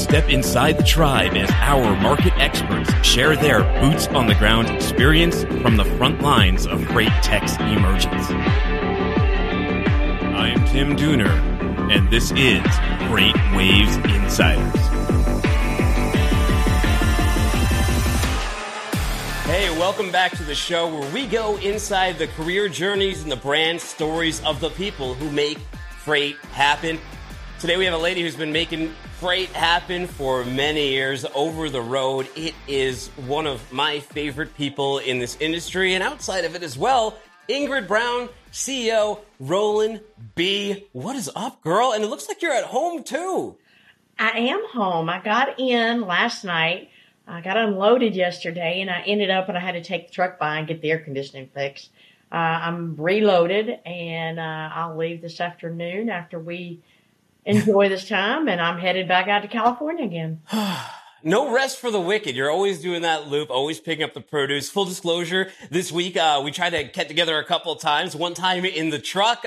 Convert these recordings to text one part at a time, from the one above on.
Step inside the tribe as our market experts share their boots-on-the-ground experience from the front lines of freight tech's emergence. I'm Tim Dooner, and this is Freight Waves Insiders. Hey, welcome back to the show where we go inside the career journeys and the brand stories of the people who make freight happen. Today we have a lady who's been making freight happen for many years over the road. It is one of my favorite people in this industry and outside of it as well. Ingrid Brown, CEO, Roland B. What is up, girl? And it looks like you're at home too. I am home. I got in last night. I got unloaded yesterday and I ended up and I had to take the truck by and get the air conditioning fixed. I'm reloaded and I'll leave this afternoon after we enjoy this time, and I'm headed back out to California again. No rest for the wicked. You're always doing that loop, always picking up the produce. Full disclosure, this week we tried to get together a couple of times. One time in the truck,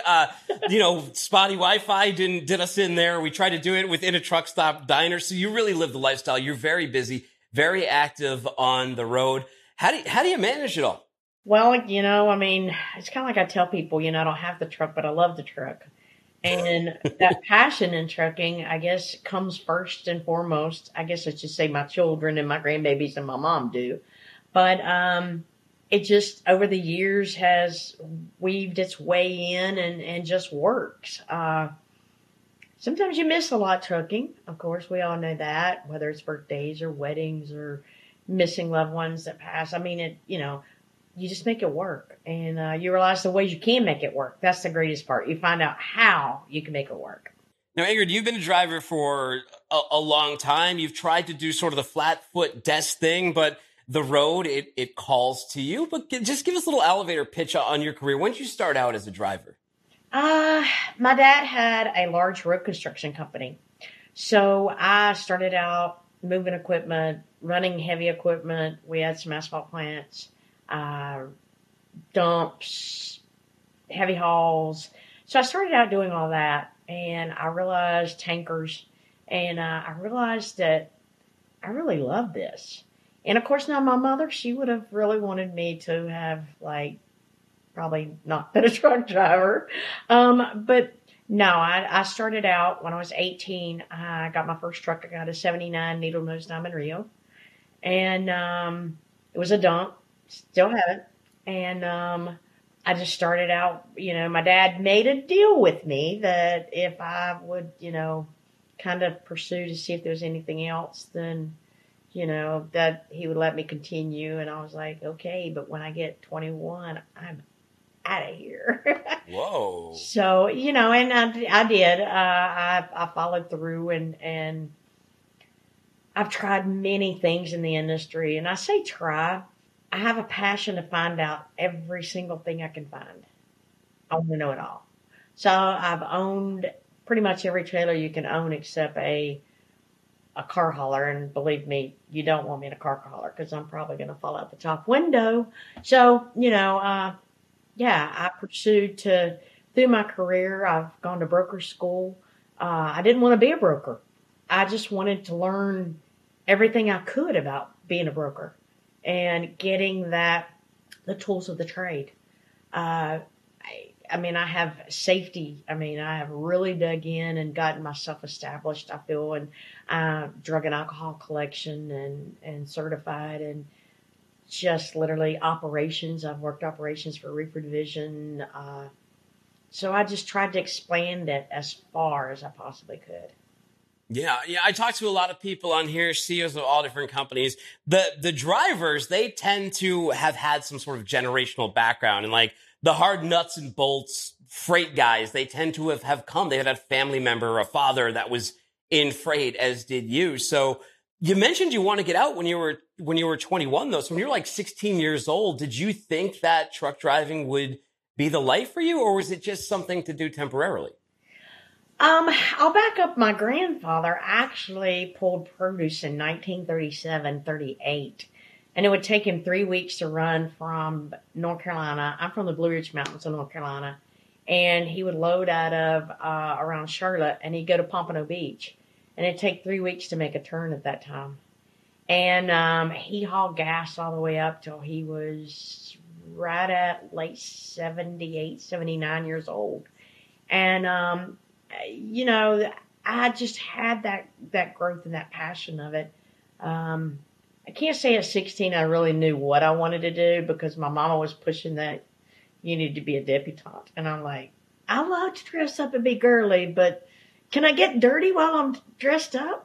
spotty Wi-Fi did us in there. We tried to do it within a truck stop diner. So you really live the lifestyle. You're very busy, very active on the road. How do you manage it all? Well, it's kind of like I tell people, I don't have the truck, but I love the truck. And that passion in trucking, I guess, comes first and foremost. I guess I should say my children and my grandbabies and my mom do. But it just, over the years, has weaved its way in and just works. Sometimes you miss a lot trucking. Of course, we all know that, whether it's birthdays or weddings or missing loved ones that pass. You just make it work, and you realize the ways you can make it work. That's the greatest part. You find out how you can make it work. Now, Ingrid, you've been a driver for a long time. You've tried to do sort of the flat foot desk thing, but the road, it calls to you. But just give us a little elevator pitch on your career. When did you start out as a driver? My dad had a large road construction company. So I started out moving equipment, running heavy equipment. We had some asphalt plants. Dumps, heavy hauls. So I started out doing all that, and I realized tankers, and I realized that I really love this. And of course, now my mother, she would have really wanted me to have probably not been a truck driver. But no, I started out when I was 18. I got my first truck. I got a 79 Needle Nose Diamond Rio, and it was a dump. Still have it. And I just started out, my dad made a deal with me that if I would, kind of pursue to see if there was anything else, then, that he would let me continue. And I was like, okay, but when I get 21, I'm out of here. Whoa. So, and I did. I followed through and I've tried many things in the industry. And I say try. I have a passion to find out every single thing I can find. I want to know it all. So I've owned pretty much every trailer you can own except a car hauler. And believe me, you don't want me in a car hauler because I'm probably going to fall out the top window. So, I pursued through my career. I've gone to broker school. I didn't want to be a broker. I just wanted to learn everything I could about being a broker. And getting the tools of the trade. I have safety. I have really dug in and gotten myself established, I feel, in drug and alcohol collection and certified and just literally operations. I've worked operations for Reefer Division. So I just tried to expand it as far as I possibly could. Yeah. I talk to a lot of people on here, CEOs of all different companies. The drivers, they tend to have had some sort of generational background, and the hard nuts and bolts freight guys, they tend to have come. They had a family member or a father that was in freight, as did you. So you mentioned you want to get out when you were 21, though. So when you were 16 years old, did you think that truck driving would be the life for you, or was it just something to do temporarily? I'll back up. My grandfather actually pulled produce in 1937, 38. And it would take him 3 weeks to run from North Carolina. I'm from the Blue Ridge Mountains of North Carolina. And he would load out of around Charlotte, and he'd go to Pompano Beach. and it'd take 3 weeks to make a turn at that time. And he hauled gas all the way up till he was right at late 78, 79 years old. And, you know, I just had that growth and that passion of it. I can't say at 16 I really knew what I wanted to do because my mama was pushing that you need to be a debutante. And I'm like, I love to dress up and be girly, but can I get dirty while I'm dressed up?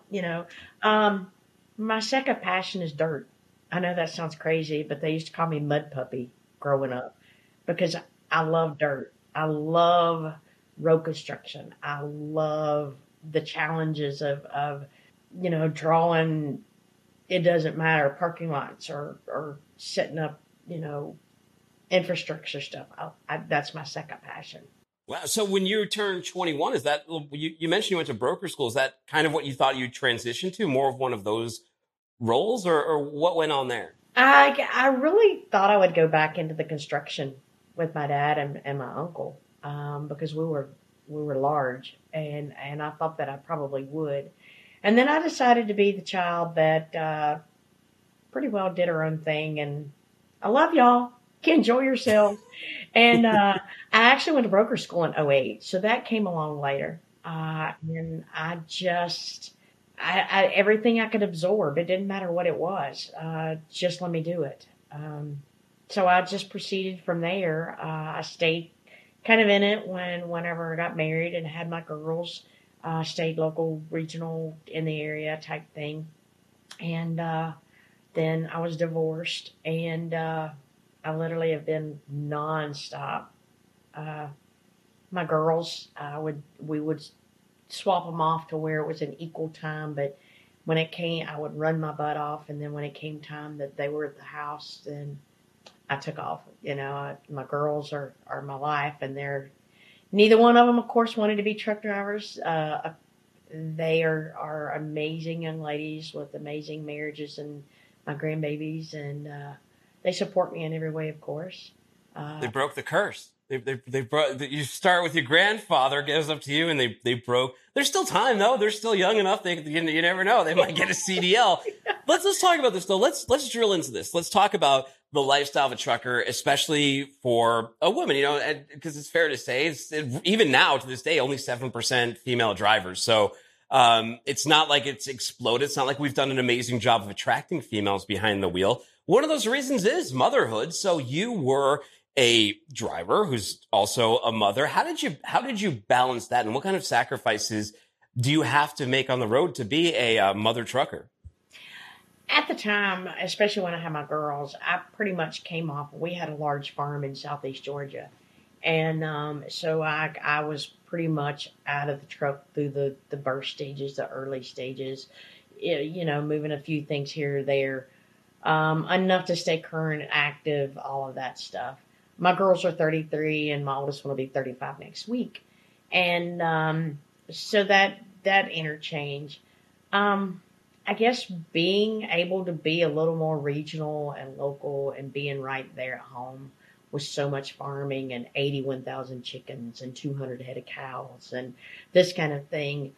My second passion is dirt. I know that sounds crazy, but they used to call me Mud Puppy growing up because I love dirt. I love road construction. I love the challenges of drawing, it doesn't matter, parking lots or setting up, infrastructure stuff. That's my second passion. Wow. So when you turned 21, is that, you mentioned you went to broker school. Is that kind of what you thought you'd transition to, more of one of those roles, or what went on there? I really thought I would go back into the construction with my dad and my uncle, because we were large, and I thought that I probably would. And then I decided to be the child that pretty well did her own thing, and I love y'all. Enjoy yourselves. And I actually went to broker school in '08, so that came along later. And I just, everything I could absorb, it didn't matter what it was, just let me do it. So I just proceeded from there. I stayed kind of in it whenever I got married and had my girls. Stayed local, regional in the area type thing. And then I was divorced, and I literally have been nonstop. My girls, we would swap them off to where it was an equal time, but when it came, I would run my butt off, and then when it came time that they were at the house, then I took off. My girls are my life, and neither one of them, of course, wanted to be truck drivers. They are amazing young ladies with amazing marriages and my grandbabies, and they support me in every way, of course. They broke the curse. They broke. You start with your grandfather, goes up to you, and they broke. There's still time though. They're still young enough. You never know. They might get a CDL. Let's talk about this though. Let's drill into this. Let's talk about the lifestyle of a trucker, especially for a woman. Because it's fair to say, even now to this day, only 7% female drivers. So it's not like it's exploded. It's not like we've done an amazing job of attracting females behind the wheel. One of those reasons is motherhood. So you were a driver who's also a mother. How did you balance that, and what kind of sacrifices do you have to make on the road to be a mother trucker? At the time, especially when I had my girls, I pretty much came off. We had a large farm in southeast Georgia, and so I was pretty much out of the truck through the birth stages, the early stages. Moving a few things here or there, enough to stay current, active, all of that stuff. My girls are 33, and my oldest one will be 35 next week. And so that interchange, I guess being able to be a little more regional and local and being right there at home with so much farming and 81,000 chickens and 200 head of cows and this kind of thing,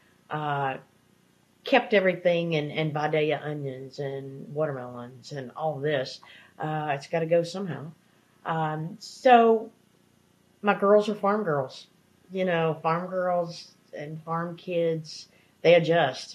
kept everything, and Vidalia onions and watermelons and all this. It's got to go somehow. So my girls are farm girls, farm girls and farm kids, they adjust.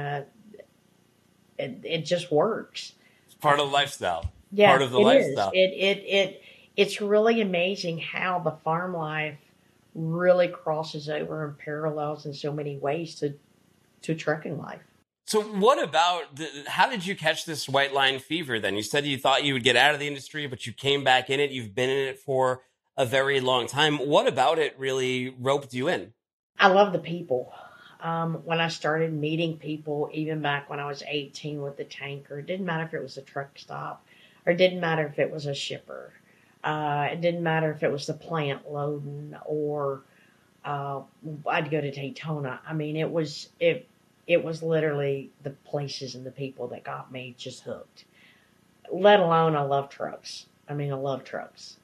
It just works. It's part of the lifestyle. Yeah, part of the lifestyle. It's really amazing how the farm life really crosses over and parallels in so many ways to trucking life. So what about, how did you catch this white line fever then? You said you thought you would get out of the industry, but you came back in it. You've been in it for a very long time. What about it really roped you in? I love the people. When I started meeting people, even back when I was 18 with the tanker, it didn't matter if it was a truck stop, or it didn't matter if it was a shipper. It didn't matter if it was the plant loading, or I'd go to Daytona. I mean, it was literally the places and the people that got me just hooked. Let alone, I love trucks. I love trucks.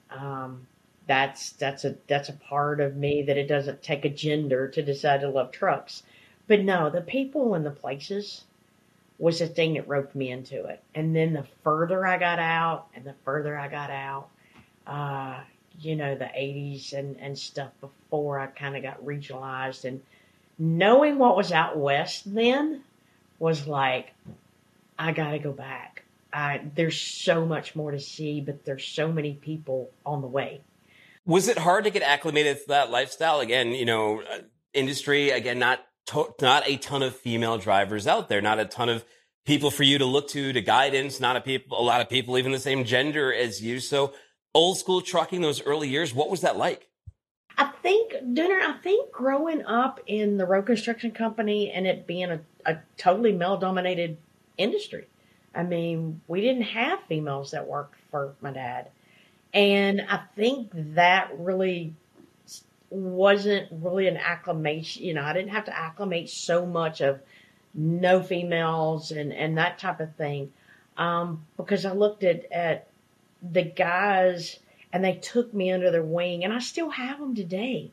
That's a part of me that it doesn't take a gender to decide to love trucks. But no, the people and the places was the thing that roped me into it. And then the further I got out and the further I got out, uh, the 80s and stuff before I kind of got regionalized, and knowing what was out west then was like, I got to go back. There's so much more to see, but there's so many people on the way. Was it hard to get acclimated to that lifestyle? Again, industry, again, not a ton of female drivers out there, not a ton of people for you to look to guidance, not a lot of people even the same gender as you. So old school trucking, those early years, what was that like? I think growing up in the road construction company and it being a totally male dominated industry. I mean, we didn't have females that worked for my dad. And I think that really wasn't really an acclimation. I didn't have to acclimate so much of no females and that type of thing. Because I looked at the guys and they took me under their wing, and I still have them today.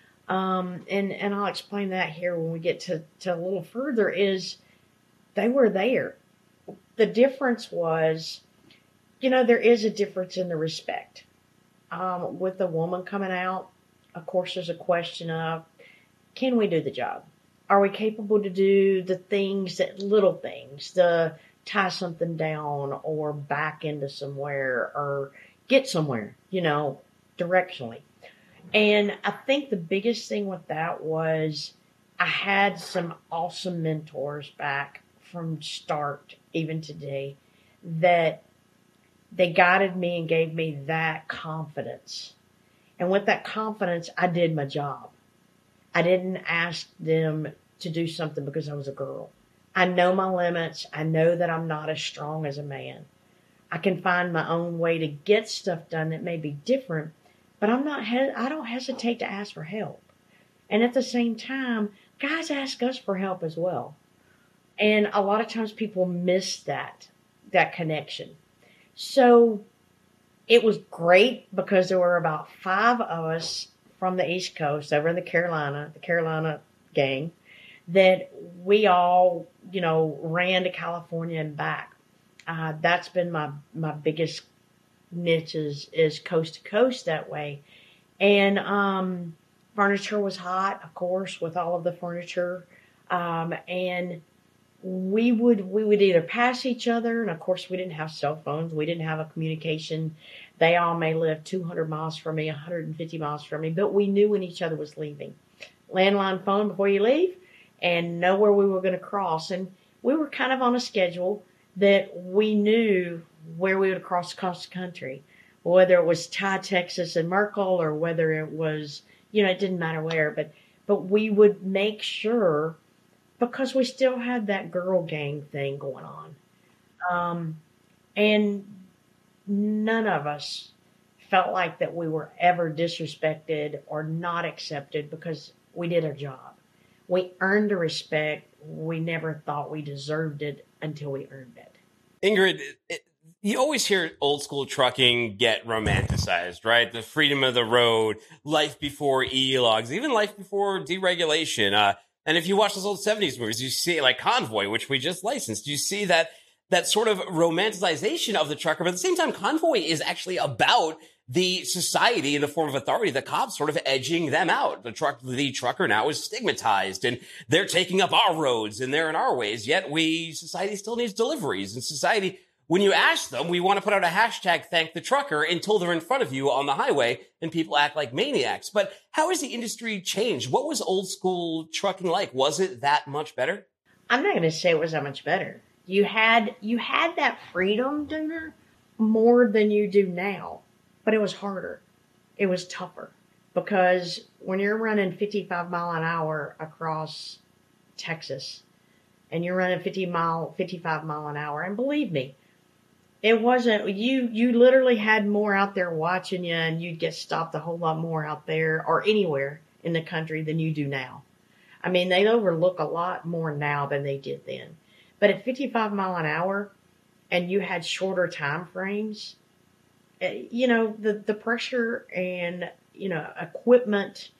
And I'll explain that here when we get to a little further, is they were there. The difference was, there is a difference in the respect. With the woman coming out, of course, there's a question of, can we do the job? Are we capable to do the little things, the tie something down or back into somewhere or get somewhere, directionally. And I think the biggest thing with that was I had some awesome mentors back from start, even today, that they guided me and gave me that confidence. And with that confidence, I did my job. I didn't ask them to do something because I was a girl. I know my limits. I know that I'm not as strong as a man. I can find my own way to get stuff done that may be different, but I don't hesitate to ask for help. And at the same time, guys ask us for help as well. And a lot of times people miss that connection. So it was great because there were about 5 of us from the East Coast over in the Carolina gang, that we all, ran to California and back. That's been my biggest niche is coast to coast that way. And furniture was hot, of course, with all of the furniture. And we would either pass each other, and of course we didn't have cell phones. We didn't have a communication. They all may live 200 miles from me, 150 miles from me, but we knew when each other was leaving. Landline phone before you leave, and know where we were going to cross. And we were kind of on a schedule that we knew where we would cross the country, whether it was Ty, Texas and Merkel, or whether it was, it didn't matter where, but we would make sure, because we still had that girl gang thing going on. And none of us felt like that we were ever disrespected or not accepted because we did our job. We earned the respect. We never thought we deserved it until we earned it. Ingrid, you always hear old school trucking get romanticized, right? The freedom of the road, life before e-logs, even life before deregulation. And if you watch those old 70s movies, you see like Convoy, which we just licensed, you see that sort of romanticization of the trucker. But at the same time, Convoy is actually about the society in the form of authority, the cops sort of edging them out. The trucker now is stigmatized, and they're taking up our roads and they're in our ways. Yet society still needs deliveries. And society, when you ask them, we want to put out a hashtag, thank the trucker, until they're in front of you on the highway and people act like maniacs. But how has the industry changed? What was old school trucking like? Was it that much better? I'm not going to say it was that much better. You had that freedom, Dooner, more than you do now. But it was harder. It was tougher. Because when you're running 55 mile an hour across Texas, and you're running 55 mile an hour, and believe me, it wasn't, you literally had more out there watching you, and you'd get stopped a whole lot more out there or anywhere in the country than you do now. I mean, they overlook a lot more now than they did then. But at 55 mile an hour, and you had shorter time frames, the pressure and, equipment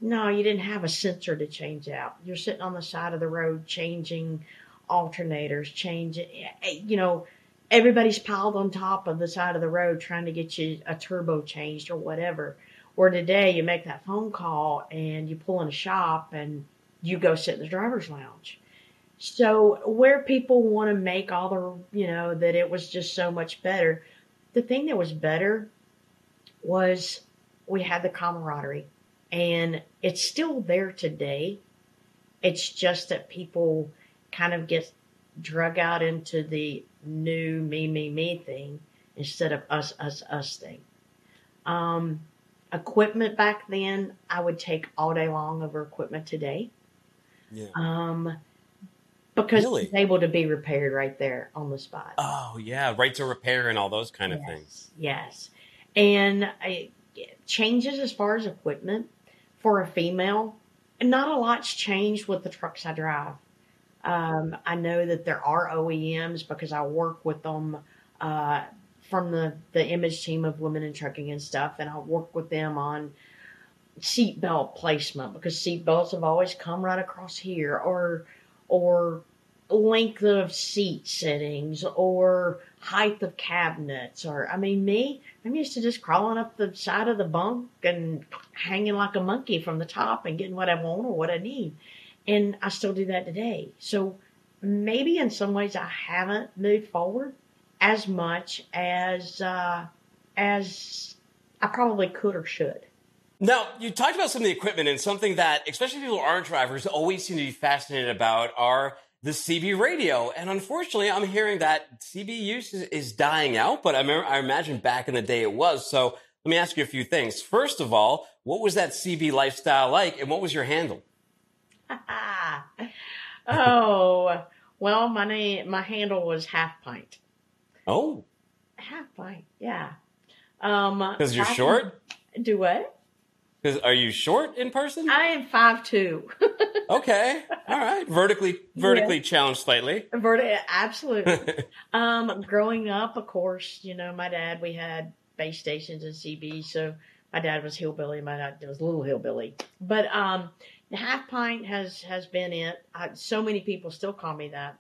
No, you didn't have a sensor to change out. You're sitting on the side of the road changing alternators, changing, everybody's piled on top of the side of the road trying to get you a turbo changed or whatever. Or today you make that phone call and you pull in a shop and you go sit in the driver's lounge. So where people want to make all that it was just so much better. The thing that was better was we had the camaraderie, and it's still there today. It's just that people kind of get drug out into the new me thing instead of us thing. Um, Equipment back then, I would take all day long over equipment today. Yeah. Because Really? it's able to be repaired right there on the spot. Oh, yeah. Right to repair and all those kind of things. Yes. And changes as far as equipment for a female, not a lot's changed with the trucks I drive. I know that there are OEMs because I work with them from the image team of Women in Trucking and stuff, and I work with them on seatbelt placement because seatbelts have always come right across here, or length of seat settings, or height of cabinets, or I'm used to just crawling up the side of the bunk and hanging like a monkey from the top and getting what I want or what I need. And I still do that today. So maybe in some ways I haven't moved forward as much as I probably could or should. Now, you talked about some of the equipment, and something that, especially people who aren't drivers, always seem to be fascinated about are the CB radio. And unfortunately, I'm hearing that CB use is dying out, but I imagine back in the day it was. So let me ask you a few things. First of all, what was that CB lifestyle like, and what was your handle? Oh, well, my handle was Half Pint. Oh. Half Pint, yeah. Because you're short? Do what? Are you short in person? I am 5'2". Okay. All right. Vertically challenged slightly. Absolutely. Growing up, of course, my dad, we had base stations and CB, so my dad was hillbilly, my dad was a little hillbilly. But the Half Pint has been it. So many people still call me that.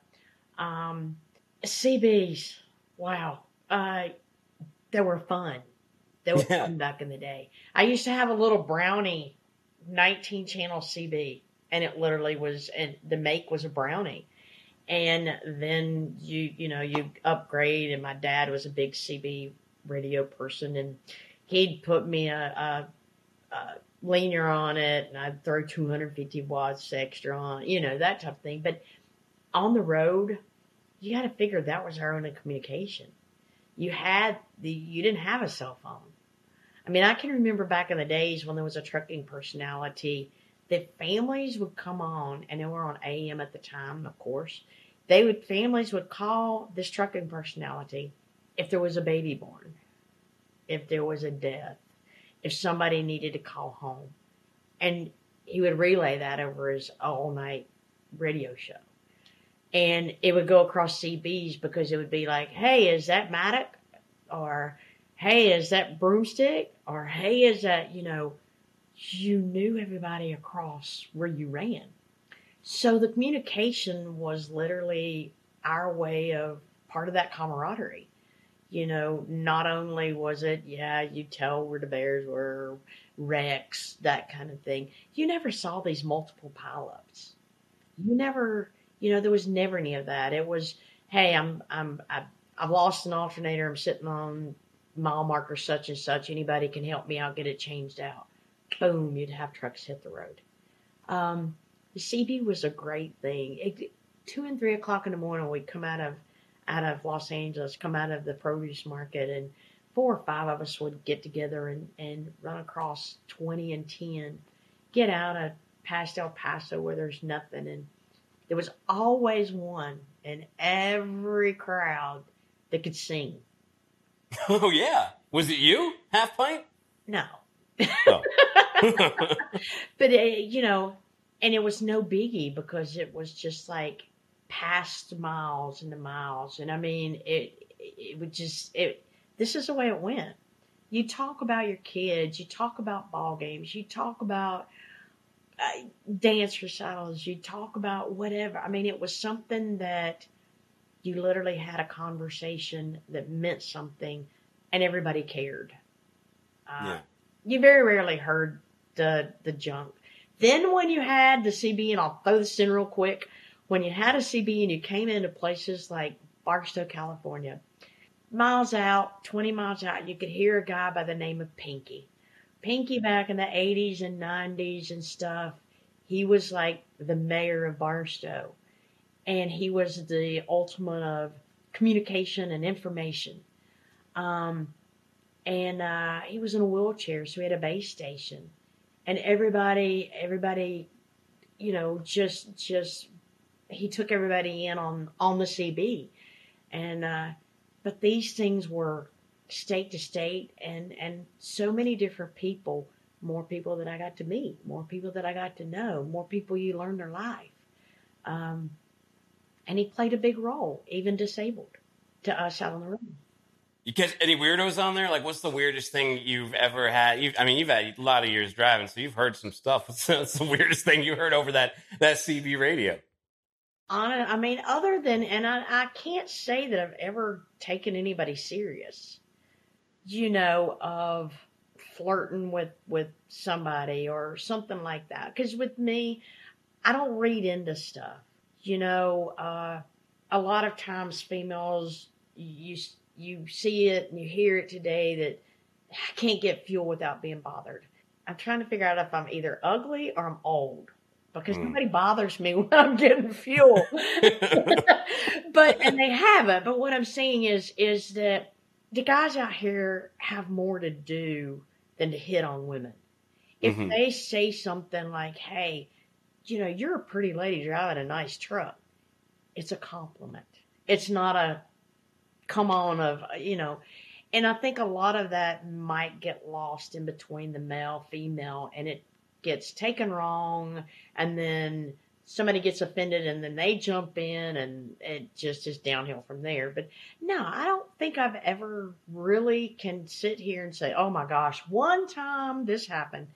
CBs, wow. They were fun. They were fun back in the day. I used to have a little Brownie 19-channel CB, and it literally was, and the make was a Brownie. And then you upgrade, and my dad was a big CB radio person, and he'd put me a linear on it, and I'd throw 250 watts extra on, that type of thing. But on the road, you got to figure that was our only communication. You didn't have a cell phone. I can remember back in the days when there was a trucking personality that families would come on, and they were on AM at the time, of course. Families would call this trucking personality if there was a baby born, if there was a death, if somebody needed to call home. And he would relay that over his all-night radio show. And it would go across CBs because it would be like, hey, is that Maddox? Or, hey, is that Broomstick? Or, hey, is that, you knew everybody across where you ran. So the communication was literally our way of part of that camaraderie. Not only was it, you tell where the bears were, wrecks, that kind of thing. You never saw these multiple pileups. You never, there was never any of that. It was, hey, I've lost an alternator. I'm sitting on mile marker such and such. Anybody can help me. I'll get it changed out. Boom, you'd have trucks hit the road. The CB was a great thing. 2 and 3 o'clock in the morning, we'd come out of Los Angeles, come out of the produce market, and 4 or 5 of us would get together and run across 20 and 10, get out of past El Paso where there's nothing. And there was always one in every crowd that could sing. Oh, yeah. Was it you, Half Pint? No. Oh. But, and it was no biggie because it was just like past miles and the miles. And it would just, this is the way it went. You talk about your kids, you talk about ball games, you talk about dance recitals, you talk about whatever. I mean, it was something that you literally had a conversation that meant something and everybody cared. Yeah. You very rarely heard the junk. Then when you had the CB, and I'll throw this in real quick, when you had a CB and you came into places like Barstow, California, miles out, 20 miles out, you could hear a guy by the name of Pinky. Pinky back in the 80s and 90s and stuff, he was like the mayor of Barstow. And he was the ultimate of communication and information. And he was in a wheelchair, so he had a base station. And everybody, just he took everybody in on the CB. And but these things were state to state, and so many different people, more people that I got to meet, more people that I got to know, more people you learn their life. And he played a big role, even disabled, to us out on the road. You catch any weirdos on there? Like, what's the weirdest thing you've ever had? You've had a lot of years driving, so you've heard some stuff. What's the weirdest thing you heard over that CB radio? Other than, and I can't say that I've ever taken anybody serious, of flirting with somebody or something like that. Because with me, I don't read into stuff. A lot of times females, you see it and you hear it today that I can't get fuel without being bothered. I'm trying to figure out if I'm either ugly or I'm old, because nobody bothers me when I'm getting fuel. And they haven't. But what I'm saying is that the guys out here have more to do than to hit on women. If they say something like, hey, you're a pretty lady driving a nice truck, it's a compliment. It's not a come on and I think a lot of that might get lost in between the male, female, and it gets taken wrong, and then somebody gets offended and then they jump in and it just is downhill from there. But no, I don't think I've ever really can sit here and say, oh my gosh, one time this happened.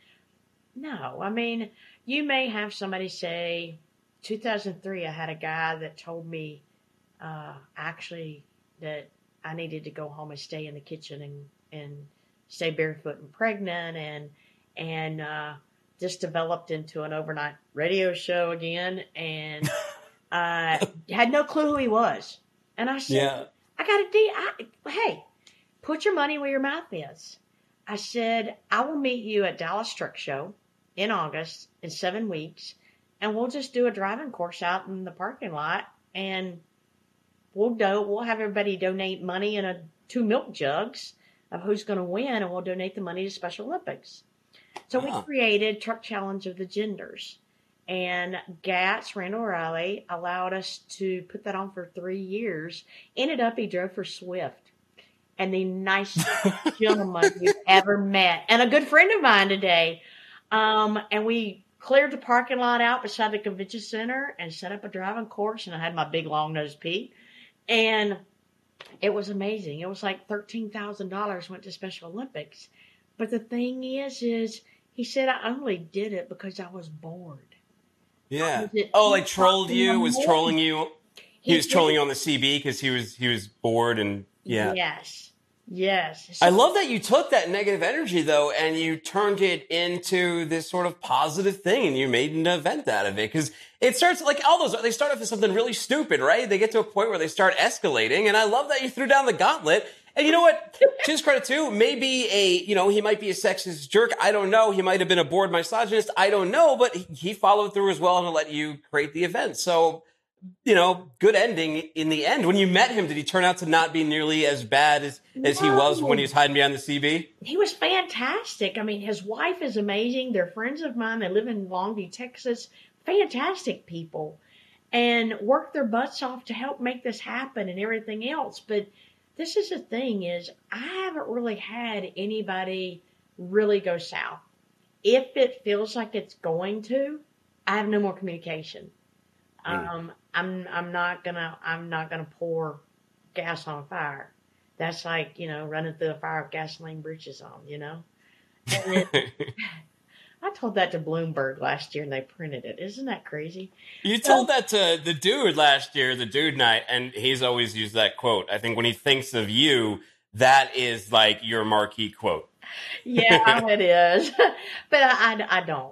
No, you may have somebody say, 2003, I had a guy that told me actually that I needed to go home and stay in the kitchen and stay barefoot and pregnant, and this developed into an overnight radio show again, and I had no clue who he was. And I said, yeah. I got hey, put your money where your mouth is. I said, I will meet you at Dallas Truck Show in August in 7 weeks, and we'll just do a driving course out in the parking lot, and we'll have everybody donate money in 2 milk jugs of who's going to win, and we'll donate the money to Special Olympics. So we created Truck Challenge of the Genders, and GATS, Randall O'Reilly, allowed us to put that on for 3 years. Ended up, he drove for Swift, and the nicest gentleman you've ever met, and a good friend of mine today. And we cleared the parking lot out beside the convention center and set up a driving course, and I had my big long-nosed Pete. And it was amazing. It was like $13,000 went to Special Olympics. But the thing is he said I only did it because I was bored. Yeah. Like trolled you, was trolling you. He was trolling you on the CB because he was bored and yeah. Yes. I love that you took that negative energy, though, and you turned it into this sort of positive thing, and you made an event out of it. Because it starts, like all those, they start off as something really stupid, right? They get to a point where they start escalating, and I love that you threw down the gauntlet. And you know what? To his credit, too, maybe he might be a sexist jerk. I don't know. He might have been a bored misogynist. I don't know. But he followed through as well and let you create the event. So, good ending in the end. When you met him, did he turn out to not be nearly as bad as he was when he was hiding behind the CB? He was fantastic. His wife is amazing. They're friends of mine. They live in Longview, Texas. Fantastic people. And work their butts off to help make this happen and everything else. But this is the thing is, I haven't really had anybody really go south. If it feels like it's going to, I have no more communication. I'm not gonna pour gas on a fire. That's like, running through a fire with gasoline breeches on, And I told that to Bloomberg last year and they printed it. Isn't that crazy? You told that to the dude last year, the dude night, and he's always used that quote. I think when he thinks of you, that is like your marquee quote. Yeah, it is. But I don't.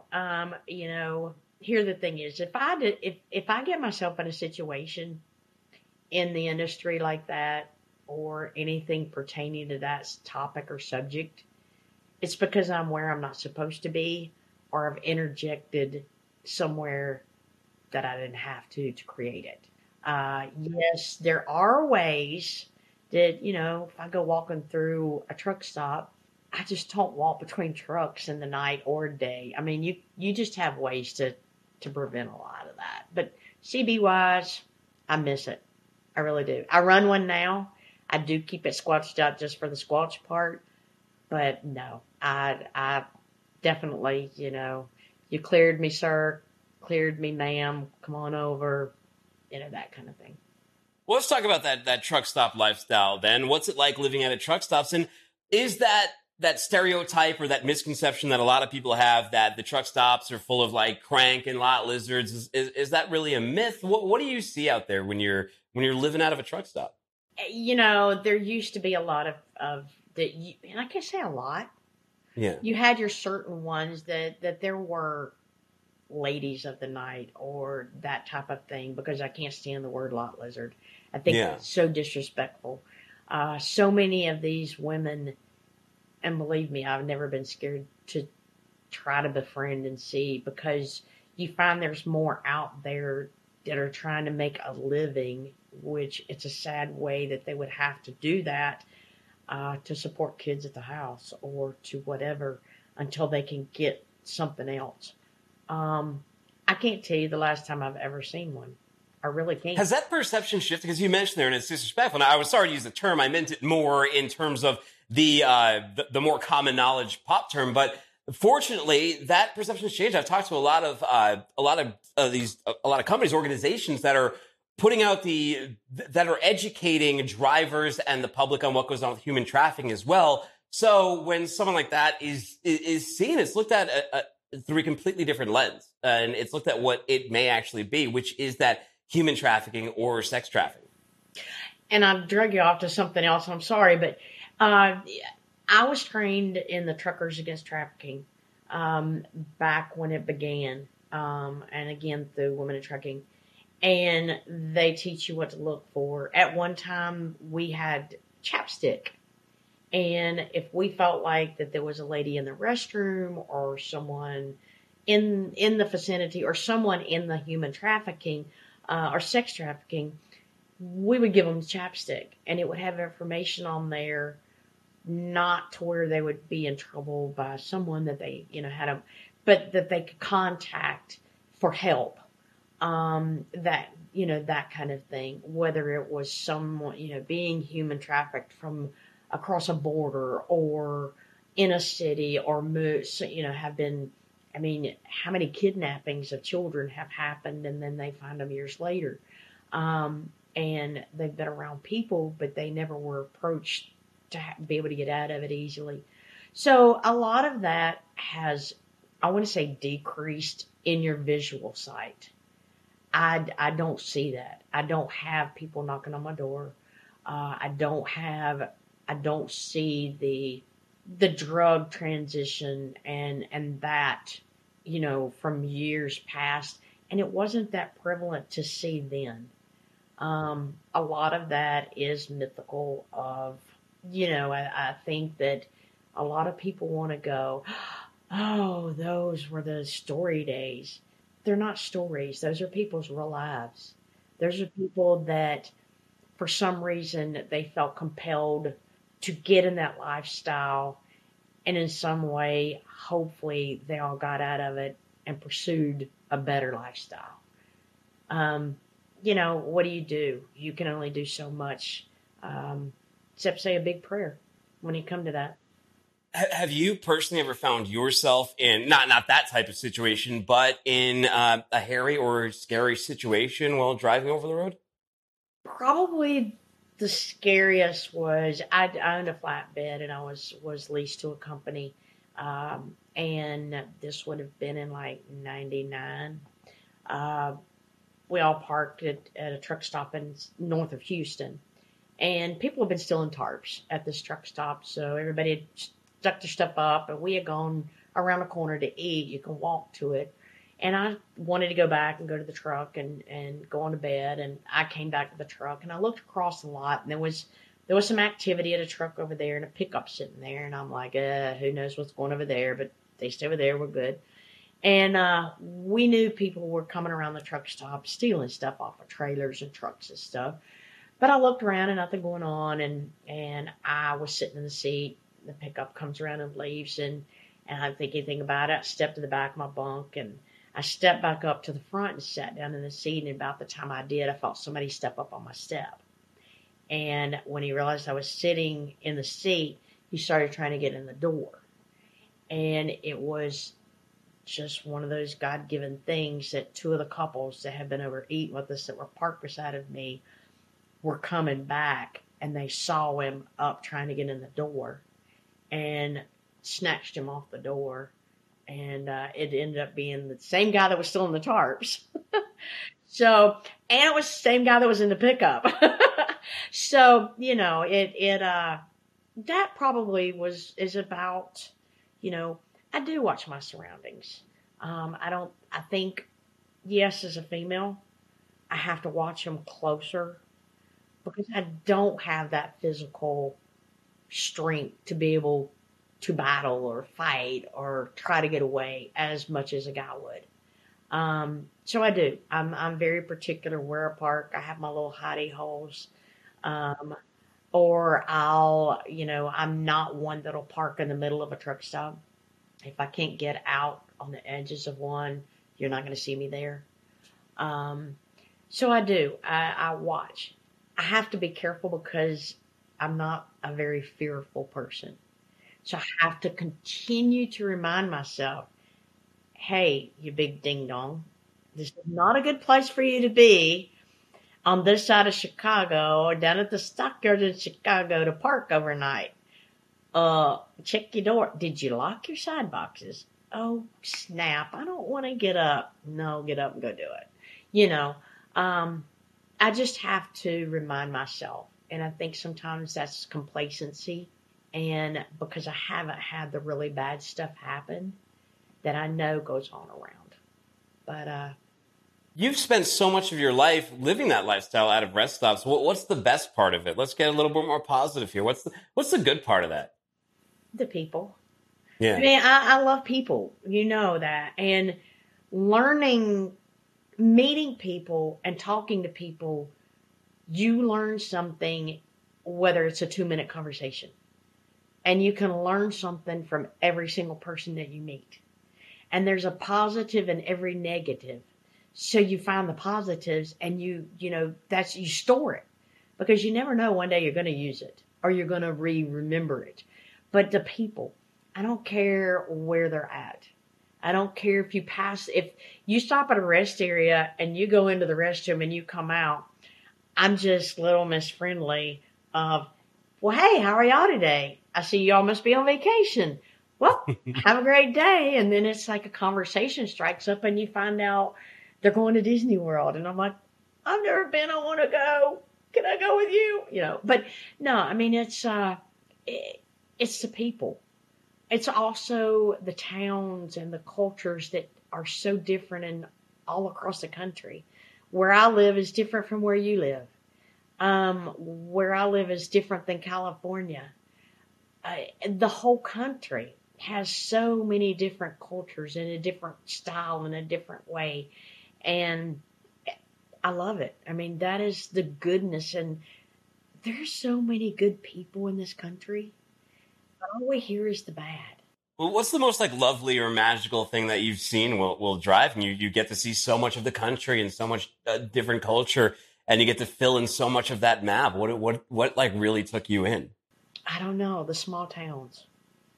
Here the thing is, if I get myself in a situation in the industry like that or anything pertaining to that topic or subject, it's because I'm where I'm not supposed to be or I've interjected somewhere that I didn't have to create it. Yes, there are ways that, if I go walking through a truck stop, I just don't walk between trucks in the night or day. I mean, you just have ways to prevent a lot of that. But CB wise, I miss it. I really do. I run one now. I do keep it squelched up just for the squelch part. But no, I definitely, you cleared me, sir. Cleared me, ma'am. Come on over. That kind of thing. Well, let's talk about that truck stop lifestyle then. What's it like living at a truck stops? And is that stereotype or that misconception that a lot of people have that the truck stops are full of like crank and lot lizards, is that really a myth? What do you see out there when you're living out of a truck stop? There used to be a lot of that, and I can say a lot. Yeah. You had your certain ones that there were ladies of the night or that type of thing, because I can't stand the word lot lizard. I think it's so disrespectful. So many of these women, and believe me, I've never been scared to try to befriend and see, because you find there's more out there that are trying to make a living, which it's a sad way that they would have to do that to support kids at the house or to whatever until they can get something else. I can't tell you the last time I've ever seen one. I really can't. Has that perception shifted? Because you mentioned there, and it's disrespectful. Now, I was sorry to use the term. I meant it more in terms of the more common knowledge pop term. But fortunately, that perception has changed. I've talked to a lot of companies, organizations that are putting out that are educating drivers and the public on what goes on with human trafficking as well. So when someone like that is seen, it's looked at through a completely different lens, and it's looked at what it may actually be, which is that human trafficking or sex trafficking. And I've drug you off to something else. I'm sorry, but I was trained in the Truckers Against Trafficking back when it began, and again through Women in Trucking. And they teach you what to look for. At one time, we had chapstick. And if we felt like that there was a lady in the restroom or someone in the vicinity or someone in the human trafficking or sex trafficking, we would give them chapstick, and it would have information on there, not to where they would be in trouble by someone that they had but that they could contact for help. That kind of thing, whether it was someone, being human trafficked from across a border or in a city or have been, how many kidnappings of children have happened and then they find them years later. And they've been around people, but they never were approached to be able to get out of it easily. So a lot of that has, I want to say, decreased in your visual sight. I don't see that. I don't have people knocking on my door. I don't see the drug transition and that, from years past. And it wasn't that prevalent to see then. A lot of that is mythical of, I think that a lot of people want to go, oh, those were the story days. They're not stories. Those are people's real lives. Those are people that, for some reason, they felt compelled to get in that lifestyle. And in some way, hopefully, they all got out of it and pursued a better lifestyle. What do? You can only do so much, except say a big prayer when you come to that. Have you personally ever found yourself in not that type of situation, but in a hairy or scary situation while driving over the road? Probably the scariest was I owned a flatbed and I was leased to a company And this would have been in like 99. Uh, we all parked at a truck stop in north of Houston. And people have been stealing tarps at this truck stop. So everybody had stuck their stuff up, and we had gone around the corner to eat. You can walk to it. And I wanted to go back and go to the truck and go on to bed. And I came back to the truck, and I looked across the lot, and there was some activity at a truck over there and a pickup sitting there. And I'm like, who knows what's going over there, but they stay over there. We're good. And we knew people were coming around the truck stop stealing stuff off of trailers and trucks and stuff. But I looked around and nothing going on, and I was sitting in the seat. The pickup comes around and leaves, and I didn't think anything about it. I stepped to the back of my bunk, and I stepped back up to the front and sat down in the seat. And about the time I did, I felt somebody step up on my step. And when he realized I was sitting in the seat, he started trying to get in the door. And it was just one of those God-given things that two of the couples that had been over eating with us that were parked beside of me were coming back, and they saw him up trying to get in the door and snatched him off the door. And it ended up being the same guy that was still in the tarps. So, and it was the same guy that was in the pickup. So, that probably is about, I do watch my surroundings. I think, yes, as a female, I have to watch them closer because I don't have that physical strength to be able to battle or fight or try to get away as much as a guy would. So I do. I'm very particular where I park. I have my little hidey holes. Or I'm not one that'll park in the middle of a truck stop. If I can't get out on the edges of one, you're not going to see me there. So I do. I watch. I have to be careful because I'm not a very fearful person. So I have to continue to remind myself, hey, you big ding dong, this is not a good place for you to be on this side of Chicago or down at the stockyards in Chicago to park overnight. Check your door. Did you lock your side boxes? Oh, snap. I don't want to get up. No, get up and go do it. I just have to remind myself. And I think sometimes that's complacency. And because I haven't had the really bad stuff happen that I know goes on around. But, you've spent so much of your life living that lifestyle out of rest stops. What's the best part of it? Let's get a little bit more positive here. What's the good part of that? The people. Yeah. I mean, I love people. You know that. And meeting people and talking to people, you learn something, whether it's a 2-minute conversation. And you can learn something from every single person that you meet. And there's a positive in every negative. So you find the positives and you store it because you never know one day you're going to use it or you're going to remember it. But the people, I don't care where they're at. I don't care if you stop at a rest area and you go into the restroom and you come out, I'm just little Miss Friendly of, well, hey, how are y'all today? I see y'all must be on vacation. Well, have a great day. And then it's like a conversation strikes up and you find out they're going to Disney World. And I'm like, I've never been. I want to go. Can I go with you? But no, I mean, it's the people. It's also the towns and the cultures that are so different and all across the country. Where I live is different from where you live. Where I live is different than California. The whole country has so many different cultures in a different style in a different way. And I love it. I mean, that is the goodness. And there's so many good people in this country. But all we hear is the bad. Well, what's the most like lovely or magical thing that you've seen will drive? And you get to see so much of the country and so much different culture, and you get to fill in so much of that map. What like really took you in? I don't know, the small towns.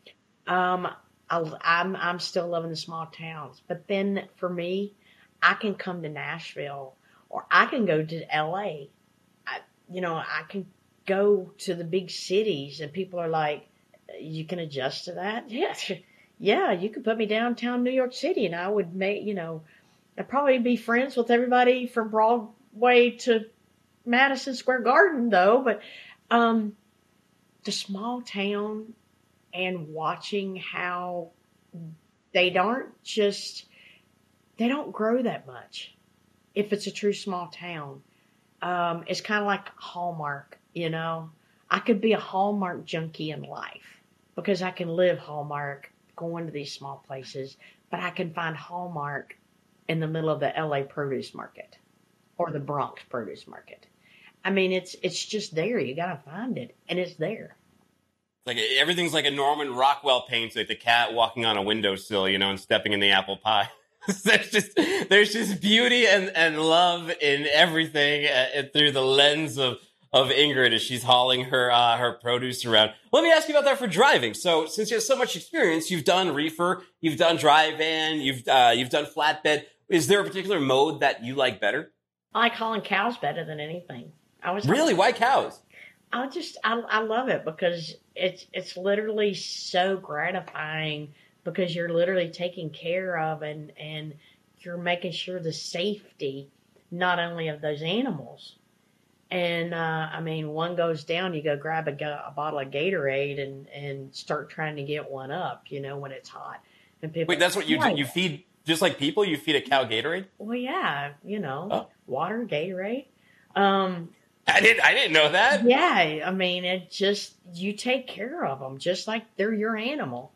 I'm still loving the small towns, but then for me, I can come to Nashville or I can go to LA. I can go to the big cities and people are like, you can adjust to that. Yes. Yeah, you could put me downtown New York City and I would make, I'd probably be friends with everybody from Broadway to Madison Square Garden though, but um the small town and watching how they aren't just they don't grow that much if it's a true small town. It's kind of like Hallmark, you know. I could be a Hallmark junkie in life because I can live Hallmark going to these small places, but I can find Hallmark in the middle of the LA produce market or the Bronx produce market. I mean, it's just there. You gotta find it, and it's there. Like everything's like a Norman Rockwell painting, like the cat walking on a windowsill, and stepping in the apple pie. there's just beauty and love in everything through the lens of Ingrid as she's hauling her produce around. Let me ask you about that for driving. So since you have so much experience, you've done reefer, you've done dry van, you've done flatbed. Is there a particular mode that you like better? I like hauling cows better than anything. Really? Why cows? I love it because it's literally so gratifying because you're literally taking care of and you're making sure the safety not only of those animals. And I mean, one goes down, you go grab a bottle of Gatorade and start trying to get one up, when it's hot. And people Wait, that's what you do? You feed, just like people, you feed a cow Gatorade? Well, yeah, Oh. water, Gatorade. I didn't know that. Yeah, I mean, it just, you take care of them just like they're your animal.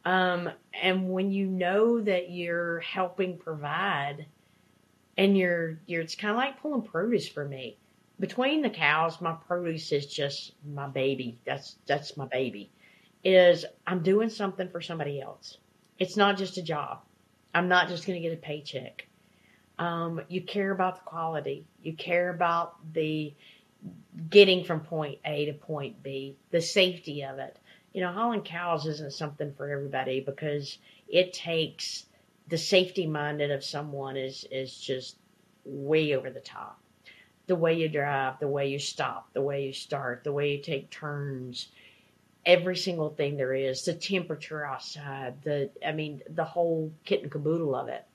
And when you know that you're helping provide and it's kind of like pulling produce for me. Between the cows, my produce is just my baby. That's my baby. Is I'm doing something for somebody else. It's not just a job. I'm not just going to get a paycheck. You care about the quality. You care about the getting from point A to point B, the safety of it. Hauling cows isn't something for everybody because it takes the safety minded of someone is just way over the top. The way you drive, the way you stop, the way you start, the way you take turns, every single thing there is, the temperature outside, the whole kit and caboodle of it.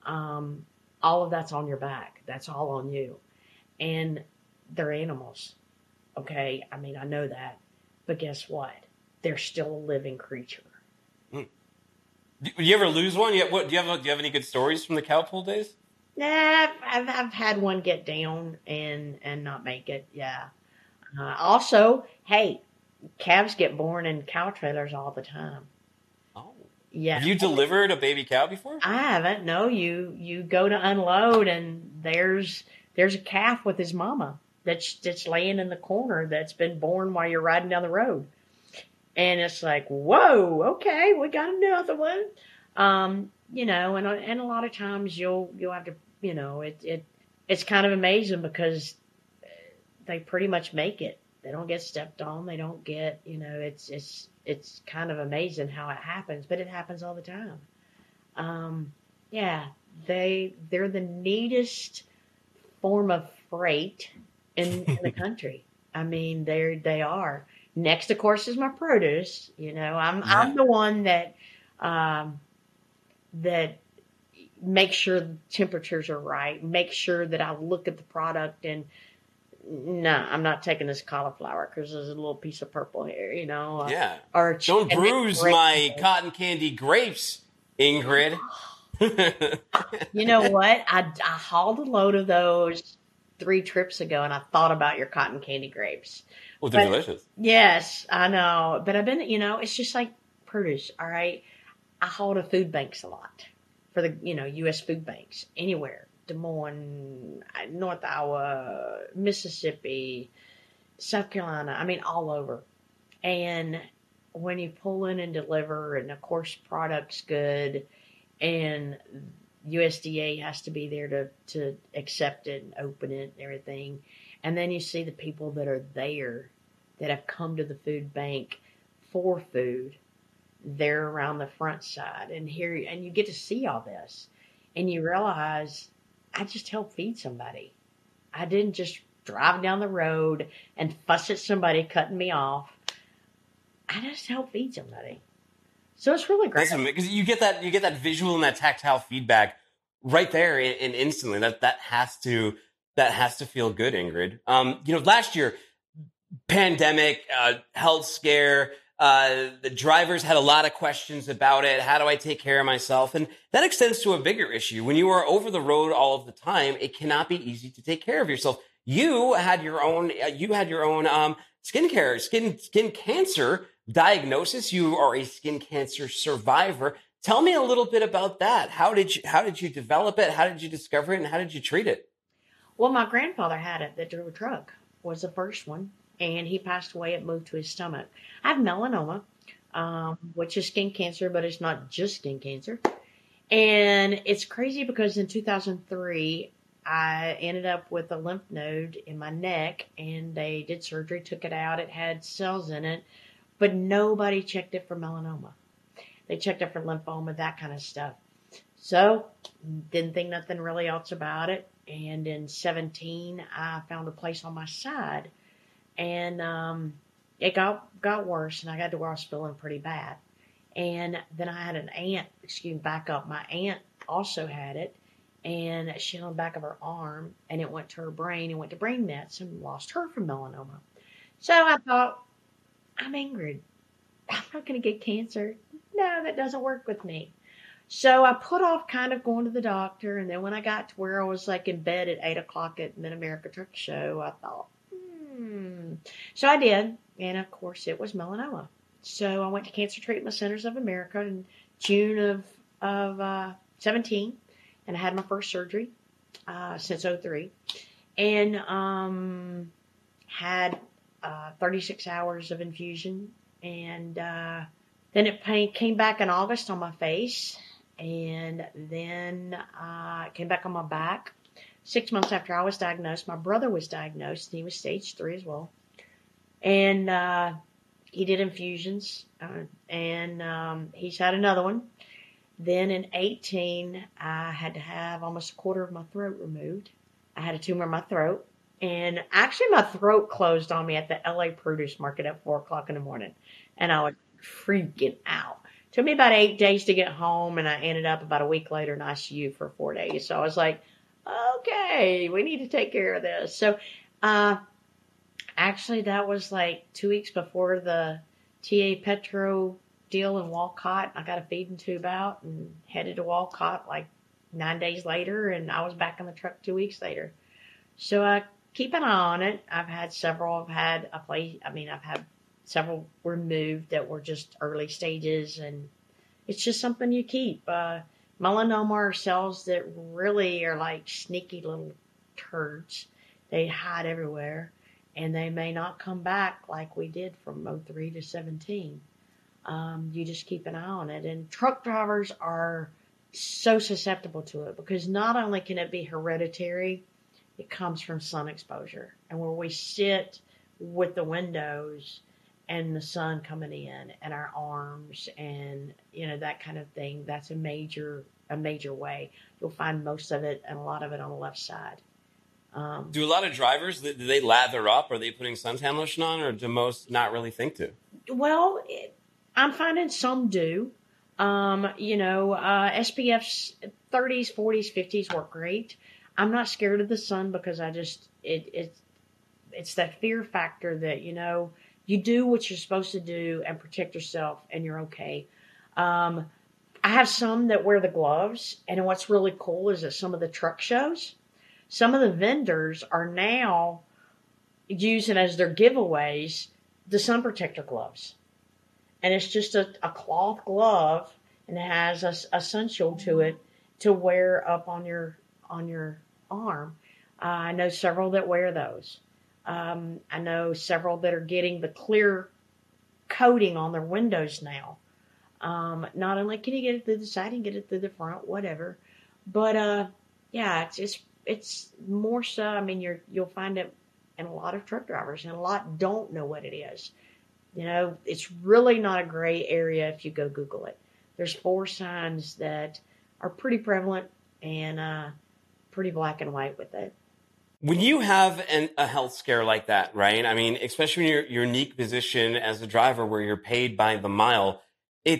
All of that's on your back. That's all on you. And they're animals. Okay. I mean, I know that, but guess what? They're still a living creature. Do you ever lose one? Do you have any good stories from the cow pool days? Nah, I've had one get down and not make it. Yeah. Also, hey, calves get born in cow trailers all the time. Oh. Yeah. Have you delivered a baby cow before? I haven't. No, you go to unload and there's a calf with his mama that's laying in the corner that's been born while you're riding down the road. And it's like, whoa, okay, we got another one. And a lot of times you'll have to, it's kind of amazing because they pretty much make it. They don't get stepped on. They don't get, it's kind of amazing how it happens, but it happens all the time. Yeah, they're the neatest form of freight in the country. I mean, they are. Next, of course, is my produce. I'm the one that that makes sure the temperatures are right. Make sure that I look at the product and no, I'm not taking this cauliflower because there's a little piece of purple here. Yeah. Or don't bruise my cotton candy grapes, Ingrid. You know what? I hauled a load of those 3 trips ago, and I thought about your cotton candy grapes. Well, they're delicious. Yes, I know. But I've been, it's just like produce, all right? I haul to food banks a lot for the, U.S. food banks, anywhere. Des Moines, North Iowa, Mississippi, South Carolina, I mean, all over. And when you pull in and deliver, and of course, product's good, and USDA has to be there to accept it and open it and everything. And then you see the people that are there that have come to the food bank for food. They're around the front side and you get to see all this and you realize I just helped feed somebody. I didn't just drive down the road and fuss at somebody cutting me off. I just helped feed somebody. So it's really great. Because you get that visual and that tactile feedback right there and instantly. That has to feel good, Ingrid. Last year, pandemic, health scare. The drivers had a lot of questions about it. How do I take care of myself? And that extends to a bigger issue. When you are over the road all of the time, it cannot be easy to take care of yourself. You had your own skin cancer diagnosis. You are a skin cancer survivor. Tell me a little bit about that. How did you develop it? How did you discover it? And how did you treat it? Well, my grandfather had it that drove a truck, was the first one. And he passed away. It moved to his stomach. I have melanoma, which is skin cancer, but it's not just skin cancer. And it's crazy because in 2003, I ended up with a lymph node in my neck, and they did surgery, took it out. It had cells in it, but nobody checked it for melanoma. They checked it for lymphoma, that kind of stuff. So didn't think nothing really else about it. And in 17, I found a place on my side. And it got worse, and I got to where I was feeling pretty bad. And then I had an aunt, back up. My aunt also had it, and she had on the back of her arm, and it went to her brain and went to brain mets and lost her from melanoma. So I thought, I'm Ingrid. I'm not going to get cancer. No, that doesn't work with me. So I put off kind of going to the doctor, and then when I got to where I was like in bed at 8 o'clock at Mid-America Truck Show, I thought, So I did, and of course it was melanoma. So I went to Cancer Treatment Centers of America in June of 17, and I had my first surgery since 03, and had 36 hours of infusion, and then it came back in August on my face, and then it came back on my back. 6 months after I was diagnosed, my brother was diagnosed, and he was stage 3 as well. And he did infusions, and he's had another one. Then in 18, I had to have almost a quarter of my throat removed. I had a tumor in my throat. And actually, my throat closed on me at the LA Produce Market at 4 o'clock in the morning. And I was freaking out. It took me about 8 days to get home, and I ended up about a week later in ICU for 4 days. So I was like, okay, we need to take care of this. So actually, that was like 2 weeks before the TA Petro deal in Walcott. I got a feeding tube out and headed to Walcott like 9 days later, and I was back in the truck 2 weeks later. So I keep an eye on it. I've had several. I've had several removed that were just early stages, and it's just something you keep. Melanoma are cells that really are like sneaky little turds. They hide everywhere, and they may not come back like we did from 03 to 17. You just keep an eye on it. And truck drivers are so susceptible to it because not only can it be hereditary, it comes from sun exposure. And where we sit with the windows and the sun coming in and our arms and, that kind of thing, that's a major way. You'll find most of it and a lot of it on the left side. Do a lot of drivers, do they lather up? Are they putting suntan lotion on, or do most not really think to? Well, I'm finding some do. SPFs 30s, 40s, 50s work great. I'm not scared of the sun because it's that fear factor that, you do what you're supposed to do and protect yourself and you're okay. I have some that wear the gloves, and what's really cool is that some of the truck shows, some of the vendors are now using as their giveaways the sun protector gloves. And it's just a cloth glove, and it has a sun shield to it to wear up on your arm. I know several that wear those. I know several that are getting the clear coating on their windows now. Not only can you get it through the side, you can get it through the front, whatever. But it's more so. I mean, you'll find it in a lot of truck drivers, and a lot don't know what it is. It's really not a gray area if you go Google it. There's 4 signs that are pretty prevalent and pretty black and white with it. When you have a health scare like that, right? I mean, especially in your unique position as a driver where you're paid by the mile, it's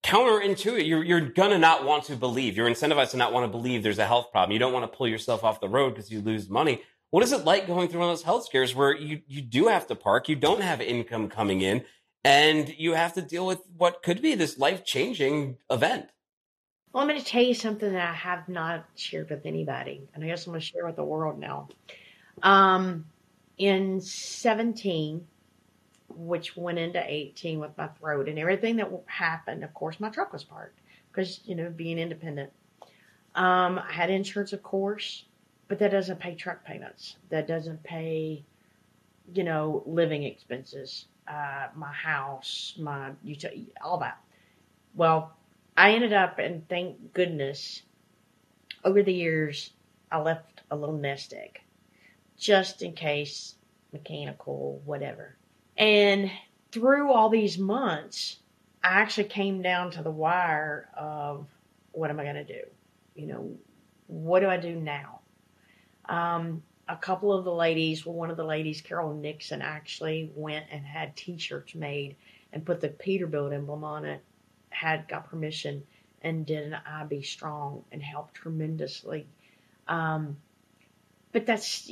counterintuitive. You're gonna not want to believe. You're incentivized to not want to believe there's a health problem. You don't want to pull yourself off the road because you lose money. What is it like going through one of those health scares where you do have to park, you don't have income coming in, and you have to deal with what could be this life-changing event? Well, I'm going to tell you something that I have not shared with anybody, and I guess I'm going to share with the world now. Um, in 17, which went into 18 with my throat and everything that happened, of course, my truck was parked because, being independent. I had insurance, of course, but that doesn't pay truck payments. That doesn't pay, living expenses, my house, my utility, all that. Well, I ended up, and thank goodness, over the years, I left a little nest egg just in case, mechanical, whatever. And through all these months, I actually came down to the wire of what am I going to do? What do I do now? A couple of the ladies, one of the ladies, Carol Nixon, actually went and had T-shirts made and put the Peterbilt emblem on it, got permission and did an I Be Strong and helped tremendously. But that's,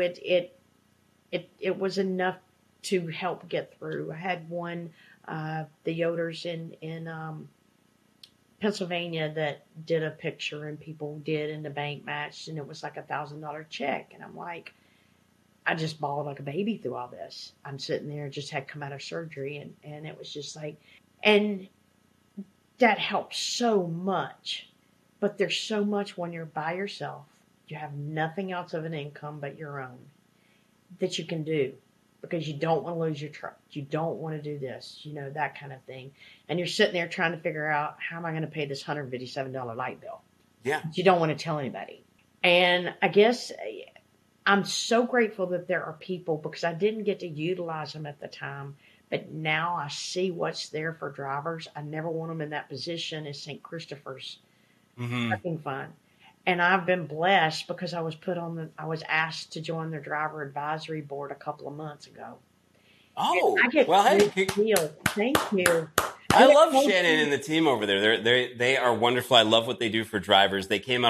it was enough to help get through. I had one, the Yoders in Pennsylvania that did a picture and people did and the bank matched and it was like $1,000 check. And I'm like, I just bawled like a baby through all this. I'm sitting there, just had come out of surgery and it was just like, and that helps so much. But there's so much when you're by yourself, you have nothing else of an income but your own that you can do because you don't want to lose your truck. You don't want to do this, that kind of thing. And you're sitting there trying to figure out, how am I going to pay this $157 light bill? Yeah. But you don't want to tell anybody. And I guess I'm so grateful that there are people, because I didn't get to utilize them at the time, but now I see what's there for drivers. I never want them in that position as St. Christopher's trucking fund. And I've been blessed because I was asked to join their driver advisory board a couple of months ago. Oh, I get deal. Thank you. I love Shannon and the team over there. They are wonderful. I love what they do for drivers. They came on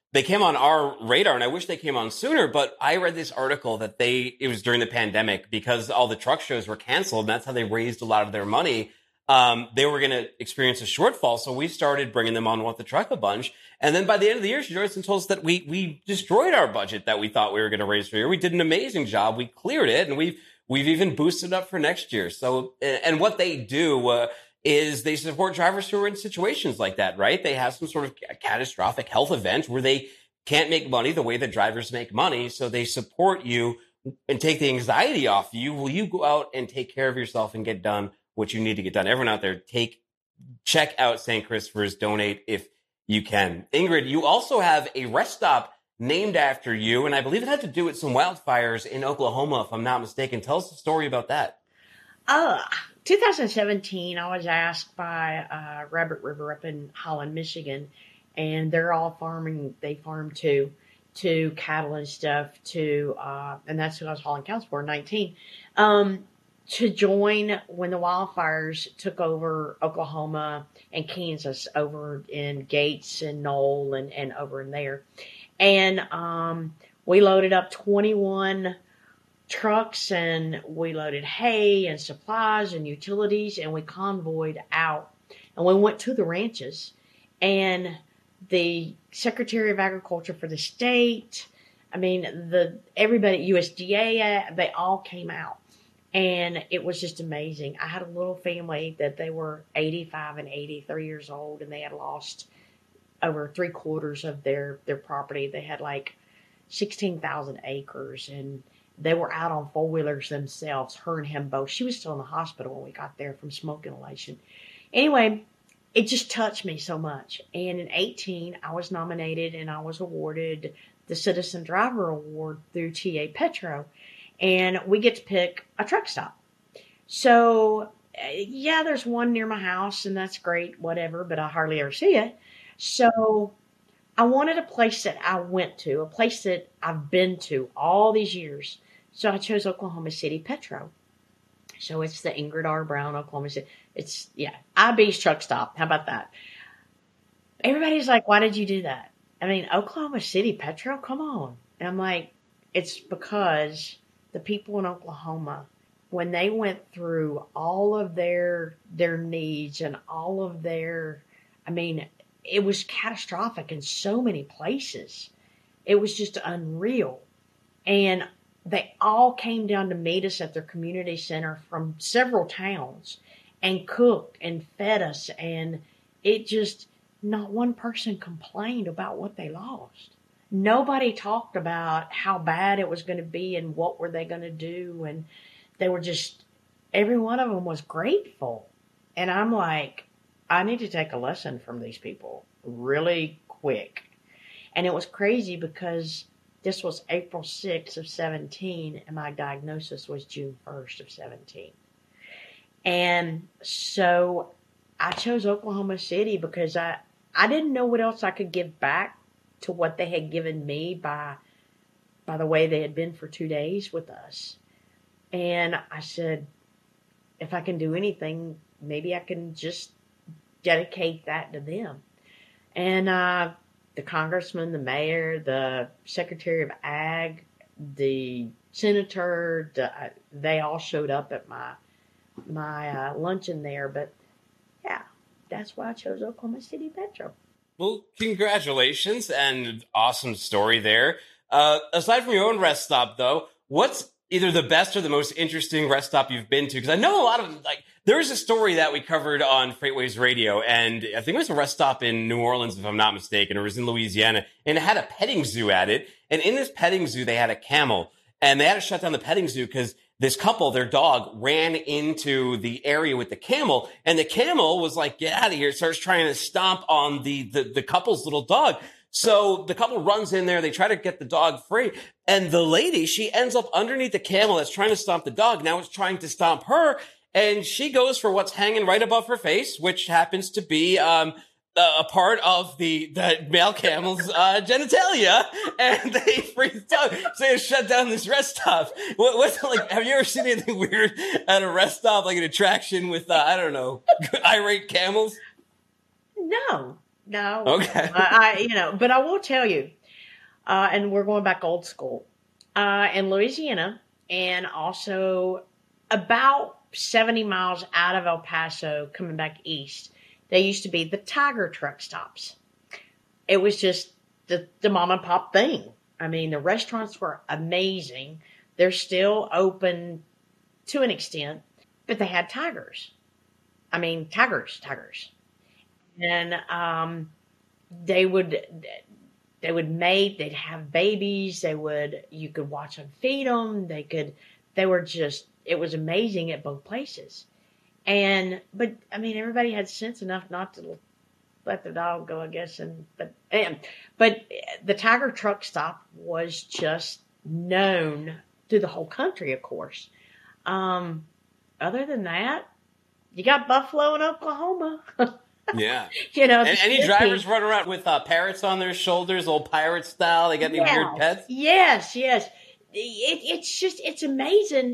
our radar, and I wish they came on sooner. But I read this article that it was during the pandemic because all the truck shows were canceled, and that's how they raised a lot of their money. They were going to experience a shortfall, so we started bringing them on with the truck a bunch. And then by the end of the year, she joined us and told us that we destroyed our budget that we thought we were going to raise for the year. We did an amazing job. We cleared it, and we've even boosted up for next year. So, and what they do is they support drivers who are in situations like that, right? They have some sort of catastrophic health event where they can't make money the way that drivers make money. So they support you and take the anxiety off you. Will you go out and take care of yourself and get done what you need to get done? Everyone out there, check out St. Christopher's, donate if you can. Ingrid, you also have a rest stop named after you, and I believe it had to do with some wildfires in Oklahoma, if I'm not mistaken. Tell us the story about that. 2017, I was asked by Rabbit River up in Holland, Michigan, and they're all farming. They farm to cattle and stuff, and that's who I was hauling cows for, 19. To join when the wildfires took over Oklahoma and Kansas, over in Gates and Knoll and over in there. And we loaded up 21 trucks and we loaded hay and supplies and utilities and we convoyed out. And we went to the ranches, and the Secretary of Agriculture for the state, everybody, USDA, they all came out. And it was just amazing. I had a little family that they were 85 and 83 years old, and they had lost over 3/4 of their property. They had like 16,000 acres, and they were out on four-wheelers themselves, her and him both. She was still in the hospital when we got there from smoke inhalation. Anyway, it just touched me so much. And in 18, I was nominated and I was awarded the Citizen Driver Award through TA Petro. And we get to pick a truck stop. So, yeah, there's one near my house, and that's great, whatever, but I hardly ever see it. So I wanted a place that I went to, a place that I've been to all these years. So I chose Oklahoma City Petro. So it's the Ingrid R. Brown, Oklahoma City. It's, yeah, IB's truck stop. How about that? Everybody's like, why did you do that? I mean, Oklahoma City Petro, come on. And I'm like, it's because the people in Oklahoma, when they went through all of their needs and all of their, I mean, it was catastrophic in so many places. It was just unreal. And they all came down to meet us at their community center from several towns and cooked and fed us. And it just, not one person complained about what they lost. Nobody talked about how bad it was going to be and what were they going to do. And they were just, every one of them was grateful. And I'm like, I need to take a lesson from these people really quick. And it was crazy because this was April 6th of 17 and my diagnosis was June 1st of 17. And so I chose Oklahoma City because I didn't know what else I could give back to what they had given me by the way they had been for 2 days with us. And I said, if I can do anything, maybe I can just dedicate that to them. And the congressman, the mayor, the secretary of ag, the senator, they all showed up at my luncheon there. But yeah, that's why I chose Oklahoma City Petro. Well, congratulations and awesome story there. Aside from your own rest stop, though, what's either the best or the most interesting rest stop you've been to? Because I know a lot of, like, there's a story that we covered on Freightways Radio, and I think it was a rest stop in New Orleans, if I'm not mistaken, or it was in Louisiana, and it had a petting zoo at it. And in this petting zoo, they had a camel, and they had to shut down the petting zoo because this couple, their dog, ran into the area with the camel, and the camel was like, get out of here, starts trying to stomp on the couple's little dog. So the couple runs in there, they try to get the dog free, and the lady, she ends up underneath the camel that's trying to stomp the dog. Now it's trying to stomp her, and she goes for what's hanging right above her face, which happens to be a part of the male camel's genitalia, and they freeze the dog. So they shut down this rest stop. What's like? Have you ever seen anything weird at a rest stop, like an attraction with I don't know, irate camels? No. Okay. But I will tell you, and we're going back old school, in Louisiana, and also about 70 miles out of El Paso, coming back east, they used to be the Tiger truck stops. It was just the mom and pop thing. I mean, the restaurants were amazing. They're still open to an extent, but they had tigers. I mean, tigers. And they would mate, they'd have babies, you could watch them feed them, it was amazing at both places. But I mean, everybody had sense enough not to let the dog go, I guess. But the Tiger truck stop was just known through the whole country, of course. Other than that, you got buffalo in Oklahoma. Yeah. And any drivers run around with parrots on their shoulders, old pirate style? They got any weird pets? Yes. It's amazing.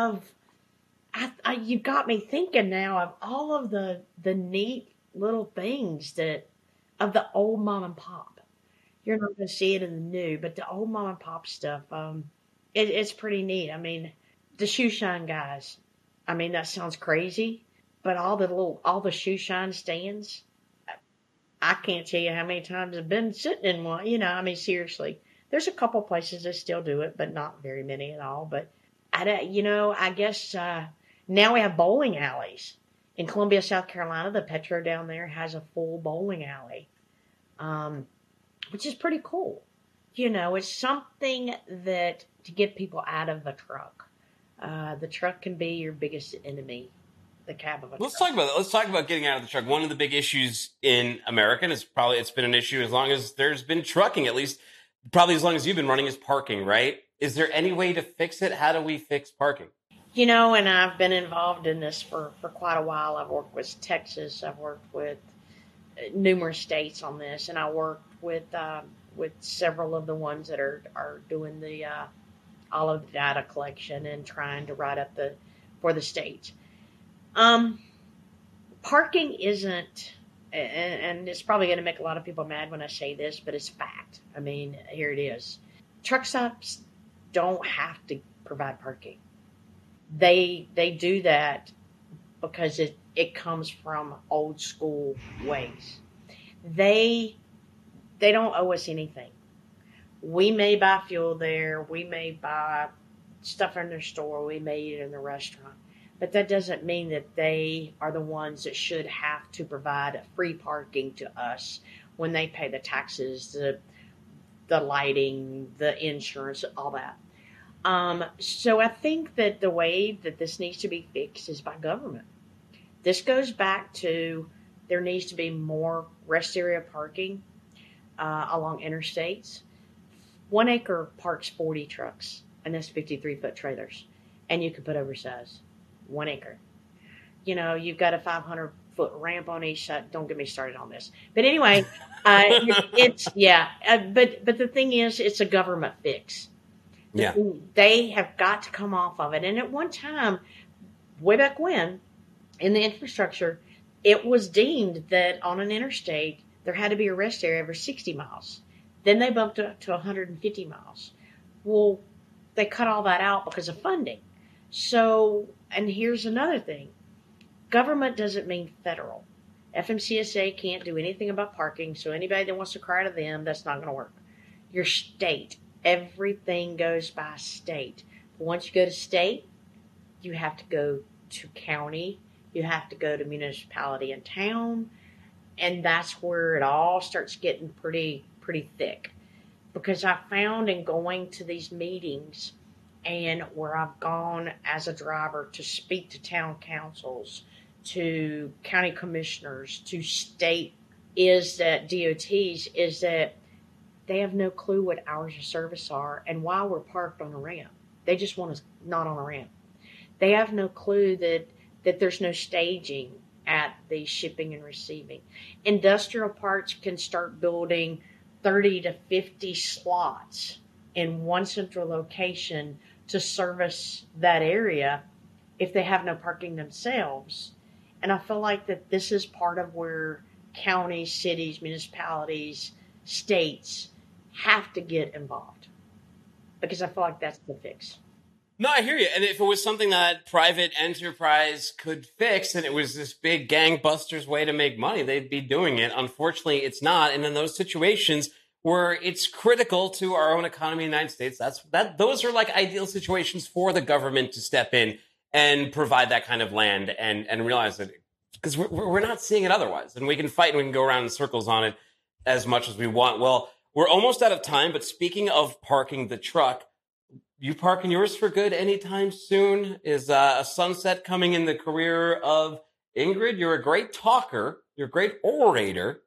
You got me thinking now of all of the neat little things of the old mom and pop. You're not going to see it in the new, but the old mom and pop stuff, it's pretty neat. I mean, the shoe shine guys. I mean, that sounds crazy. But all the shoe shine stands, I can't tell you how many times I've been sitting in one. I mean, seriously, there's a couple places that still do it, but not very many at all. But I guess now we have bowling alleys in Columbia, South Carolina. The Petro down there has a full bowling alley, which is pretty cool. It's something that to get people out of the truck. The truck can be your biggest enemy. The cab of a Let's truck. talk about that. Let's talk about getting out of the truck. One of the big issues in America, and it's been an issue as long as there's been trucking, at least probably as long as you've been running, is parking, right? Is there any way to fix it? How do we fix parking? And I've been involved in this for quite a while. I've worked with Texas. I've worked with numerous states on this, and I worked with several of the ones that are doing the all of the data collection and trying to write up the for the state. Parking isn't, and it's probably going to make a lot of people mad when I say this, but it's fact. I mean, here it is. Truck stops don't have to provide parking. They do that because it comes from old school ways. They don't owe us anything. We may buy fuel there, we may buy stuff in their store, we may eat in the restaurant, but that doesn't mean that they are the ones that should have to provide free parking to us when they pay the taxes, the lighting, the insurance, all that. So I think that the way that this needs to be fixed is by government. This goes back to there needs to be more rest area parking along interstates. 1 acre parks 40 trucks, and that's 53-foot trailers, and you can put oversized. 1 acre. You've got a 500-foot ramp on each side. Don't get me started on this. But anyway, it's yeah. But the thing is, it's a government fix. Yeah. They have got to come off of it. And at one time, way back when, in the infrastructure, it was deemed that on an interstate, there had to be a rest area every 60 miles. Then they bumped it up to 150 miles. Well, they cut all that out because of funding. So, and here's another thing. Government doesn't mean federal. FMCSA can't do anything about parking, so anybody that wants to cry to them, that's not going to work. Your state. Everything goes by state. But once you go to state, you have to go to county, you have to go to municipality and town, and that's where it all starts getting pretty thick. Because I found in going to these meetings and where I've gone as a driver to speak to town councils, to county commissioners, to state DOTs, is that they have no clue what hours of service are and why we're parked on a ramp. They just want us not on a ramp. They have no clue that there's no staging at the shipping and receiving. Industrial parks can start building 30 to 50 slots in one central location to service that area if they have no parking themselves. And I feel like that this is part of where counties, cities, municipalities, states have to get involved, because I feel like that's the fix. No, I hear you. And if it was something that private enterprise could fix and it was this big gangbusters way to make money, they'd be doing it. Unfortunately, it's not. And in those situations where it's critical to our own economy in the United States, those are like ideal situations for the government to step in and provide that kind of land and realize that, because we're not seeing it otherwise. And we can fight and we can go around in circles on it as much as we want. Well, we're almost out of time, but speaking of parking the truck, you parking yours for good anytime soon? Is a sunset coming in the career of Ingrid? You're a great talker. You're a great orator.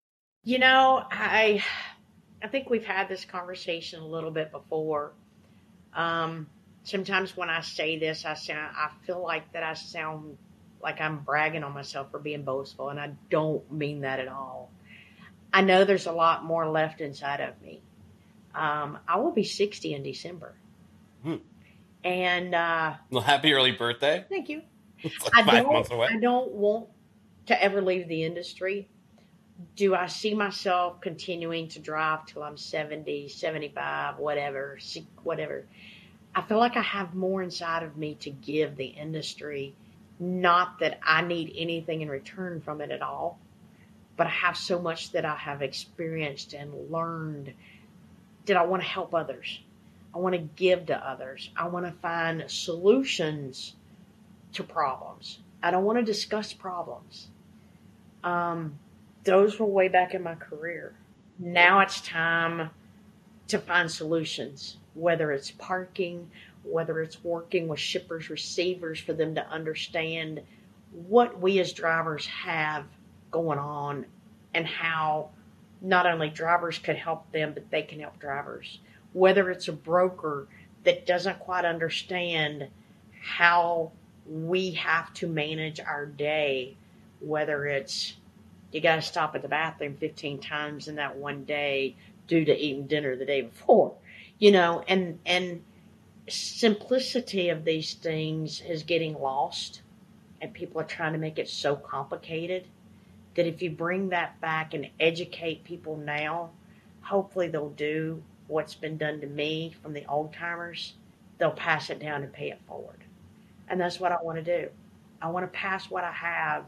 I think we've had this conversation a little bit before. Sometimes when I say this, I feel like that I sound like I'm bragging on myself for being boastful, and I don't mean that at all. I know there's a lot more left inside of me. I will be 60 in December. And well, happy early birthday. Thank you. It's like 5 months away. I don't want to ever leave the industry. Do I see myself continuing to drive till I'm 70, 75, whatever. I feel like I have more inside of me to give the industry. Not that I need anything in return from it at all, but I have so much that I have experienced and learned that I want to help others. I want to give to others. I want to find solutions to problems. I don't want to discuss problems. Those were way back in my career. Now it's time to find solutions, whether it's parking, whether it's working with shippers, receivers, for them to understand what we as drivers have going on and how not only drivers could help them, but they can help drivers. Whether it's a broker that doesn't quite understand how we have to manage our day, whether it's you got to stop at the bathroom 15 times in that one day due to eating dinner the day before, and simplicity of these things is getting lost, and people are trying to make it so complicated that if you bring that back and educate people now, hopefully they'll do what's been done to me from the old timers. They'll pass it down and pay it forward. And that's what I want to do. I want to pass what I have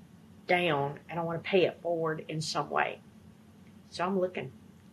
down, and I want to pay it forward in some way. So I'm looking.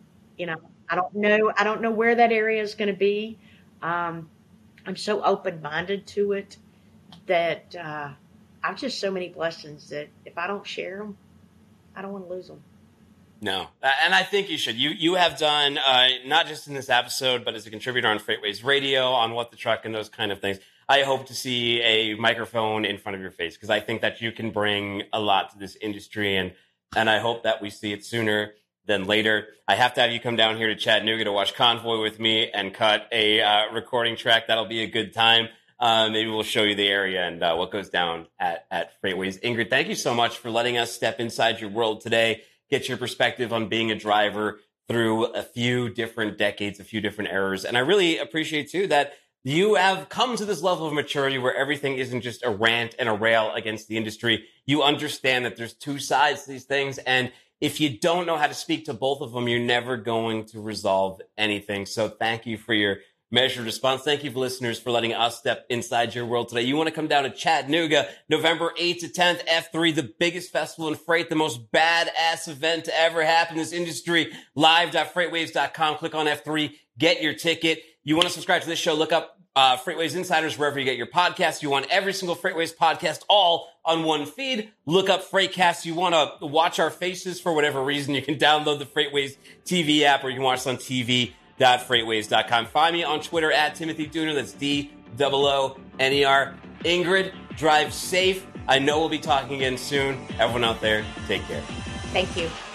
I don't know where that area is going to be. I'm so open-minded to it that I've just so many blessings that if I don't share them, I don't want to lose them. No, and I think you should. You have done, not just in this episode, but as a contributor on Freightways Radio, on What the Truck, and those kind of things. I hope to see a microphone in front of your face, because I think that you can bring a lot to this industry, and I hope that we see it sooner than later. I have to have you come down here to Chattanooga to watch Convoy with me and cut a recording track. That'll be a good time. Maybe we'll show you the area and what goes down at Freightways. Ingrid, thank you so much for letting us step inside your world today, get your perspective on being a driver through a few different decades, a few different eras. And I really appreciate, too, that you have come to this level of maturity where everything isn't just a rant and a rail against the industry. You understand that there's two sides to these things, and if you don't know how to speak to both of them, you're never going to resolve anything. So thank you for your measured response. Thank you, for listeners, for letting us step inside your world today. You want to come down to Chattanooga, November 8th to 10th, F3, the biggest festival in freight, the most badass event to ever happen in this industry. Live.freightwaves.com. Click on F3, get your ticket. You want to subscribe to this show, look up Freightways Insiders wherever you get your podcasts. You want every single Freightways podcast all on one feed. Look up Freightcast. You want to watch our faces for whatever reason, you can download the Freightways TV app, or you can watch us on tv.freightways.com. Find me on Twitter at Timothy Dooner. That's DOONER. Ingrid, drive safe. I know we'll be talking again soon. Everyone out there, take care. Thank you.